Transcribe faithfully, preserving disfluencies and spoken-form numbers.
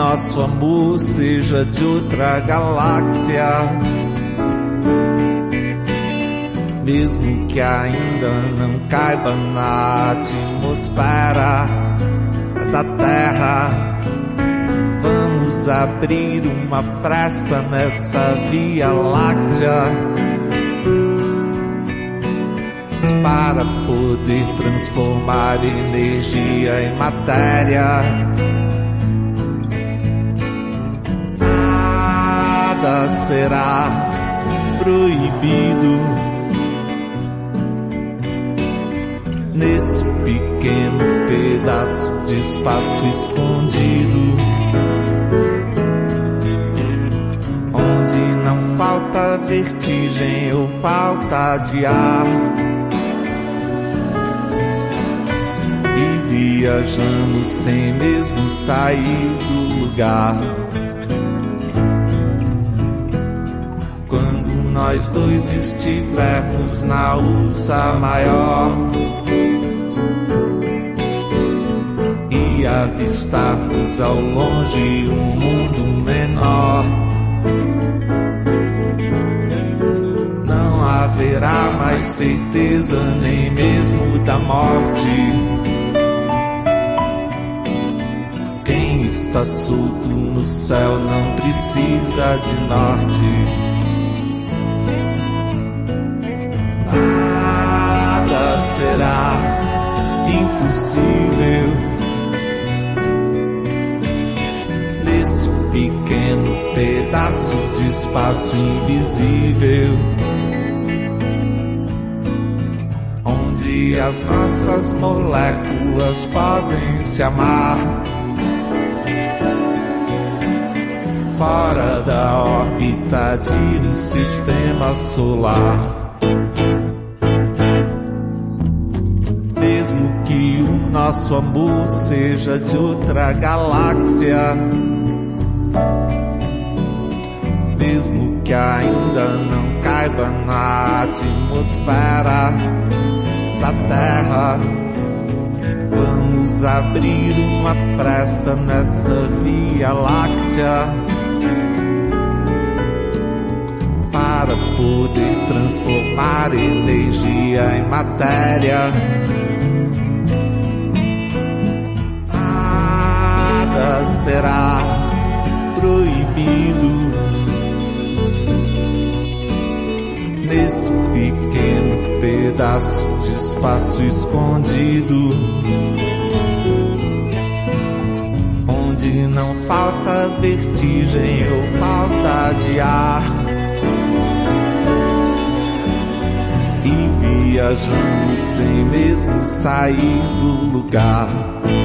nosso amor seja de outra galáxia, mesmo que ainda não caiba na atmosfera da Terra, vamos abrir uma fresta nessa Via Láctea para poder transformar energia em matéria. Nada será proibido nesse pequeno pedaço de espaço escondido, onde não falta vertigem ou falta de ar, e viajamos sem mesmo sair do lugar. Quando nós dois estivermos na Ursa Maior e avistarmos ao longe um mundo menor, não haverá mais certeza nem mesmo da morte. Quem está solto no céu não precisa de norte. Nada será impossível nesse pequeno pedaço de espaço invisível, onde as nossas moléculas podem se amar, fora da órbita de um sistema solar. Mesmo que o nosso amor seja de outra galáxia, mesmo que ainda não caiba na atmosfera da Terra, vamos abrir uma fresta nessa Via Láctea para poder transformar energia em matéria. Nada será proibido nesse pequeno pedaço de espaço escondido, onde não falta vertigem ou falta de ar, e viajamos sem mesmo sair do lugar.